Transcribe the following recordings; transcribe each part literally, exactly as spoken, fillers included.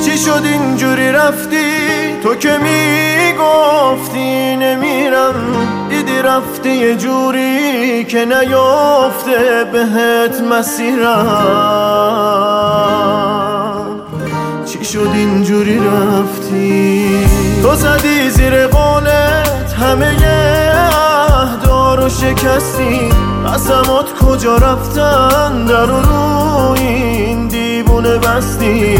چی شد اینجوری رفتی؟ تو که میگفتی نمیرم، دیدی رفتی یه جوری که نیافته بهت مسیرم. چی شد اینجوری رفتی؟ تو زدی زیر قولت همه عهدا رو شکستی، قسمات کجا رفتن؟ در رو روی این دیوونه بستی.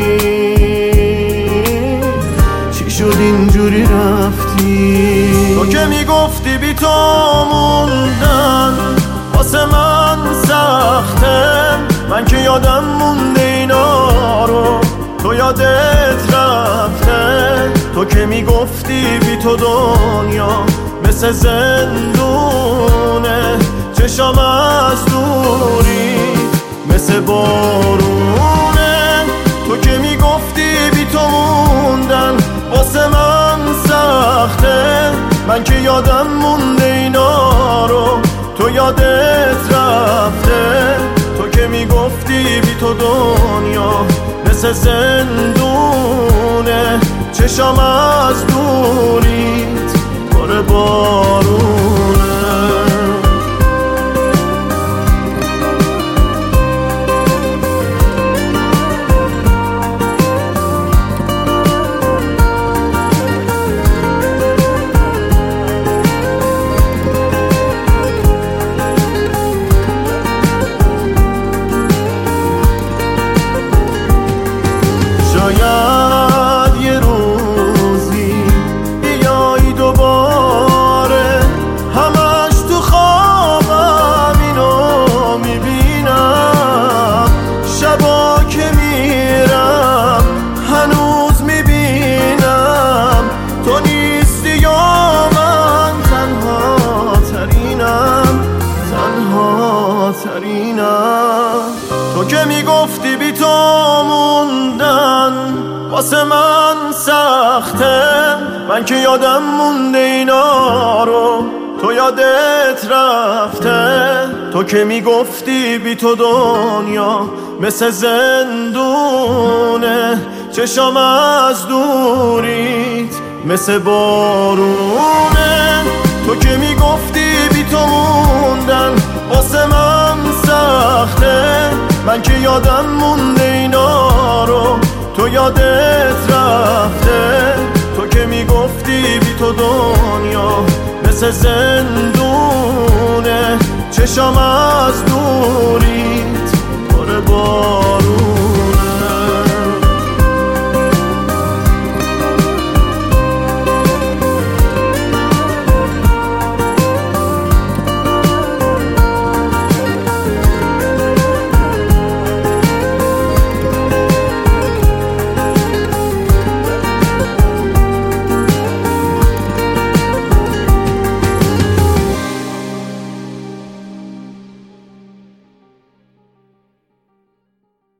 چی شد اینجوری رفتی؟ تو که میگفتی بی تو موندن واسه من سخته، من که یادم مونده اینا رو، تو یادت رفته. تو که میگفتی بی تو دنیا مثل زندونه، چشام از دوری مثل بارونه. تو که میگفتی بی تو موندن واسه من سخته، من که یادم مونده اینا رو، تو یادت رفته. تو که میگفتی بی تو دنیا مثل زندونه، چشام از دوریت پر بارونه. شاید یه روزی بیایی دوباره، همش تو خوابم اینو میبینم. شبا که میرم هنوز میبینم تو نیستی یا من تنها ترینم، تنها ترینم. تو که میگفتی بی تو موندن واسه من سخته، من که یادم مونده اینا رو، تو یادت رفته. تو که میگفتی بی تو دنیا مثل زندونه، چشام از دوریت مثل بارونه. تو که میگفتی بی تو موندن واسه من سخته، من که یادم مونده اینا رو، تو یادت رفته. تو که میگفتی بی تو دنیا مثل زندونه، چشام از